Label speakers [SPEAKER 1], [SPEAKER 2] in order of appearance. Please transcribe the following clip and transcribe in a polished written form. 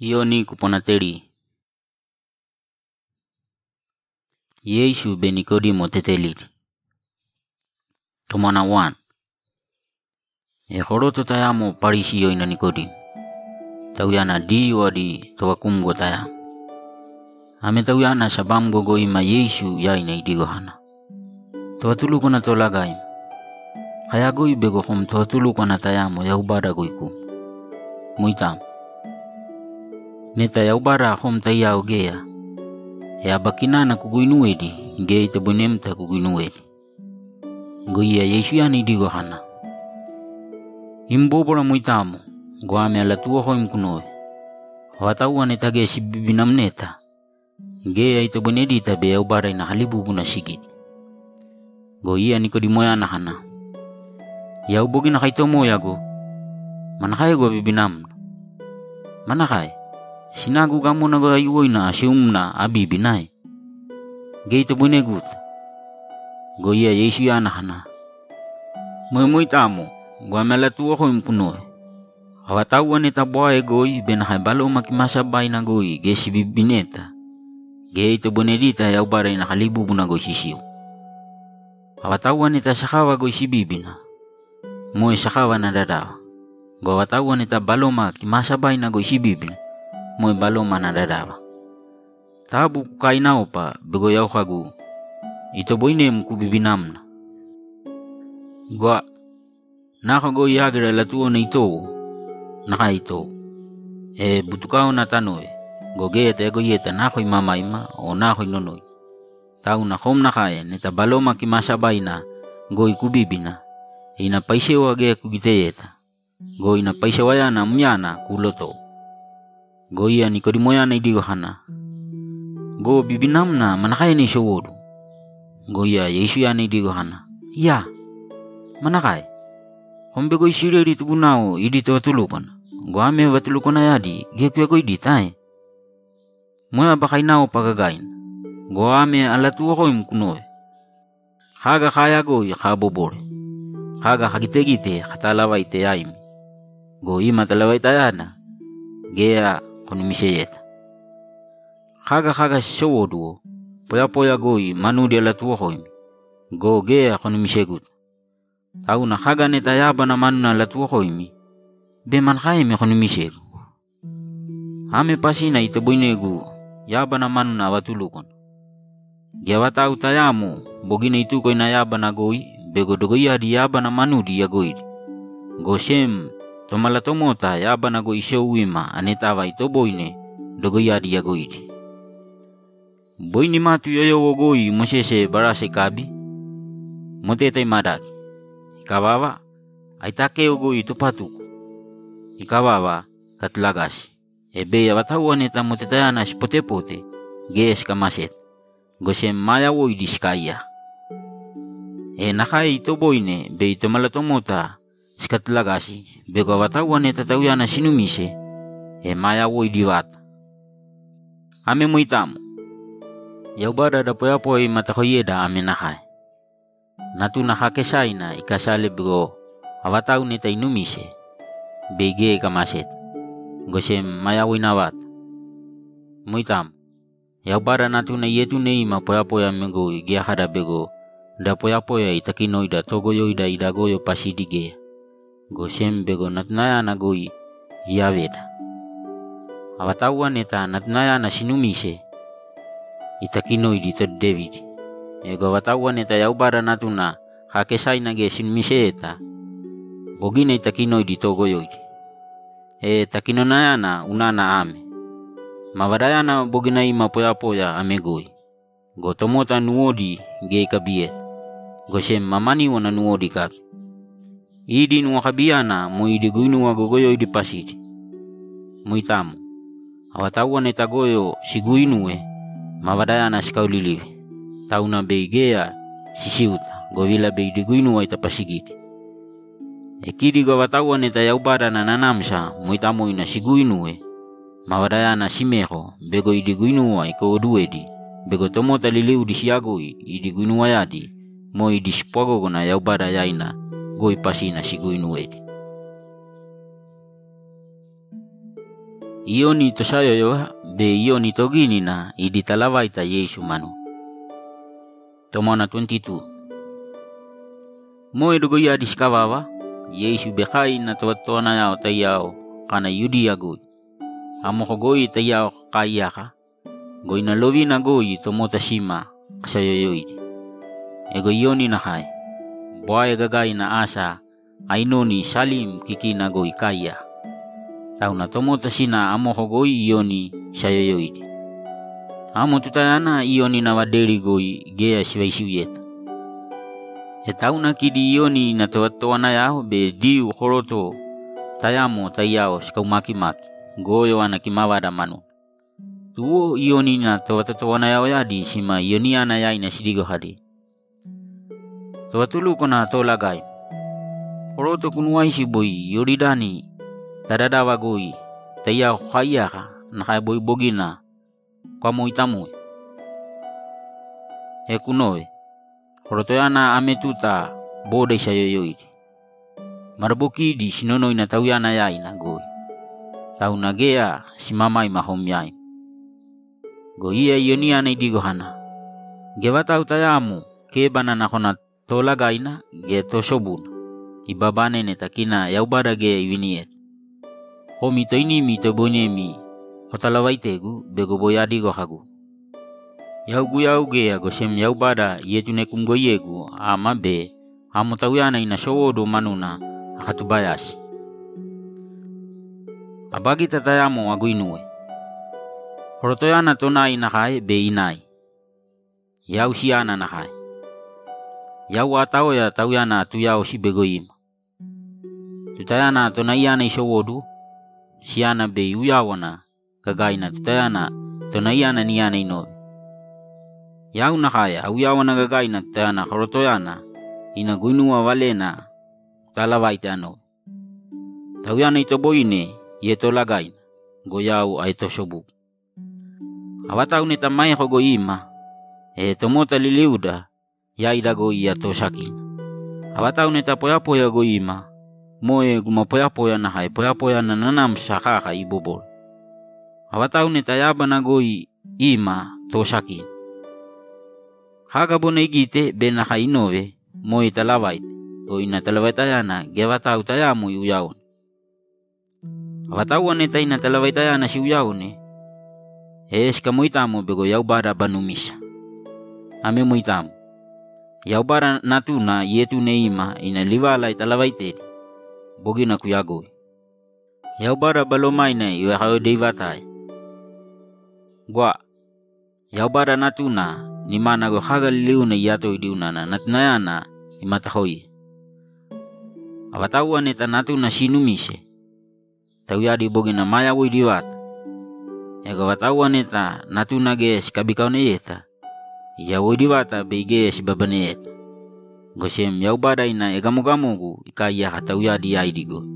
[SPEAKER 1] Hiyo ni kuponateri. Yesu be Nikodimo teteliti. Tomana 1. Horoto tayamo parisiyo ina Nikodimo. Tauyana di wadi tawakumgo taya. Ame tauyana sabamgo go ima Yesu ya ina idigo hana. Tawatulu kona tolagay. Kaya go ibego kum tawatulu kona tayamo ya ubara go iku. Muitam. Neta ya ubara kum tayao gea. Ya bakina na kuguinuedi, gei tabunemta kuguinuedi. Goia Yesu ya idigo hana. Imbobora muitamu, goame alatua ho imkunoe. Watawa neta ge sibibinam neta. Gea itabunedi tabe ya ubara ina halibu buna sigit. Goia Nikodimo ya nahana. Ya ubogi na kaitomo ya go. Manakaya go bibinam. Manakaya. Sinagu kamu na go ayuoy na asyumna abibinay. Gate bunegut. Goia Yesu ya nahana. Muy tamo. Guamela tuwa ko impunoy. Hawatawa ni taboy goy benahay balo makimasabay na goy gesi bibineta. Gate bunedita ya ubara na kalibu na goy sisiyo. Hawatawa ni tasakawa goy si bibina. Moy sakawa na dadawa. Gawatawa ni tabalo makimasabay na goy si bibina. Moy balo manadadawa. Tabu kukainao pa bego yaw kagu. Ito boyne mkubibinamna. Gwa nakago yagira latuo na ito. Naka ito. Butukao na tanoy. Goge te goyeta nakoy mamaima o nakoy nonoy. Tau na kom nakaya nita balo makimasabay na goy kubibina. Ina paisewa ge kugiteyeta. Goy na paisewaya na myana kuloto. Goia Nikodimo ya na idigo hana. Go bibinam na manakaya ni showodu. Goia Yesu ya na idigo hana. Ya, manakaya. Kombe go isireri tubunao idito watulukan. Go ame watulukan na yadi, gekwe go iditay. Moya bakainao pagagain. Go ame alatuwa ko imkunoy. Kaga kaya go yakabobore. Kaga hagitegite katalaway teyaimi. Go ima talaway tayana. Gea konimiseyeta. Kaga showoduo. Poya goi manudi alatuwa hoimi. Go gea konimisegut. Tau na kaga neta yaba na manu na alatuwa hoimi. Be mankaimi konimisegu. Ame pasi na itabuinegu yaba na manu na watulukon. Gea watau tayamu bogine itu koy na yaba na goi. Bego dogoya di yaba na manudi ya goi. Go shem tomalatomota yaba na go ishowima anetawa ito boyne dogoyadi ya goiti. Boyni matu yoyo goi mosese barase kabi. Motetay madaki. Ikawawa aitake goi tupatuku. Ikawawa katlagasi. Ebe ya watawa neta motetayana pote gees kamaset. Gosem maya woi diskaya. Nakai ito boyne be ito malatomota skatlagasi bego watawa neta tauyana sinumise maya woi diwata. Ame muitamu. Yaubara da poya matakoyeda ame nakai. Natu nakakesaina ikasale bego awatau neta inumise bege kamaset. Gosem maya woi nawat. Muitamu. Yaubara natu na yetu neima poya mego igia hada bego da poya itakinoida togoyoida idagoyo pasidige. Gosem bego natnaya na goi yaveda. Awatawa neta natnaya na sinumise itakinoidi to David. Ego awatawa neta yaubara natuna kakesay na ge sinumise eta. Bogine itakinoidi togoyoidi. Takinonaya na unana ame. Mawadaya na bogina ima poya ame goi. Go tomota nuodi ge kabiet. Gosem mamani wana nuodi kabi. Idi nuwakabiana mo idiguinu wagogoyo idi pasiti. Muitamu. Awatawa neta goyo siguinue mawadaya na sikauliliwe. Tauna beigea sisiuta govila beidiguinu wa itapasigiti. Ekidi go awatawa neta yaubara na nanamsa muitamu ina siguinue mawadaya na simeho bego idiguinu wa ikoduedi. Bego tomota liliu disiagoi idiguinu wa yadi mo idispogo na yaubara yaina. Goi pasina siguinuedi. Ioni tosayoyoha be ioni togini na iditalawaita Yesu manu. Tomona 22. Moe dogo ia diskavawa, Yesu bekai na tuatona yao tayao kana Yudia goi. Amoko goi tayao kayaka, goi na lovina goi tomota shima kasayoyoidi. Ego ioni na hai, boy gagai na asa, ainoni salim kikina goi kaya. Tau na tomota sina amoko goi ioni sayoyoidi. Amo tutayana ioni na waderi goi gea siwaisiuyeta. Tau na kidi ioni na tuatona yao be diu koroto tayamo tayao skaumaki-maki, goyo ana kimawada manu. Tuo ioni na tuatona yao yadi sima ioni ana yai na sidigo hadi. Tuatulu kona tolagai. Koroto kunuaisi boi yoridani tadadawa goi tayao kayaka nakai boi bogina kwa moitamue. Kunoe. Koroto yana ametuta bode sayoyoidi. Marboki di sinonoi na tau yana yai na goi. Tau na gea si mamai mahom yai. Goi ia ioni ana idigo hana. Gewa tau tayamu kebana na kona tolagaina ge tosobuna. Ibabane ne takina yaubada gea iviniet. Homi to inimi to bonyemi kotalawaitegu bego boyadi go hagu. Yau gea gosem yaubada yetune kumgoyegu ama be amo tauyana ina showodo manuna akatubayasi. Abagi tatayamo aguinue. Korotoyana tonai nakai be inai. Yau siana nakai. Yau atao ya tauyana tuyao si begoima. Tutayana tonaiana ishowodu siana be uyawana kagaina tutayana tonaiana niana inoe. Yau nakaya uyawana gagaina tutayana korotoyana ina guinua walena talawaite ano. Tauyana itoboine yetolagaina goyau aitosobu. Awatau ne tamai hogoima tomota liliuda yaida goi atosakin. Awatau ne tapoya-poya goima moe gumapoya-poya na hai poya-poya na nanam sakaka ibobol. Awatau ne tayaba na goi ima tosakin. Hagabona igite be na hai inove moe talawaite goi na talawaitayana gewatau tayamu uyaun. Awatau ne taina talawaitayana si uyaune kamoitamu bego yaubada banumisa. Ame moitamu. Yaubada natuna yetu neima ina liwala italawaitedi. Bogina kuyagoi. Yaubada balomaina iwe hao deivatai. Gua. Yaubada natuna ni mana go hagal liuna yato idiunana natnayana imatahoi. Awatau ne natuna sinumise. Tauyadi bogina maya wo idiwata. Ego watawan eta natuna ges kabikaune eta. Ya wodiwata beges babane eta. Gosem yaubada ina egamogamogu ikaya hatauya di aidigo.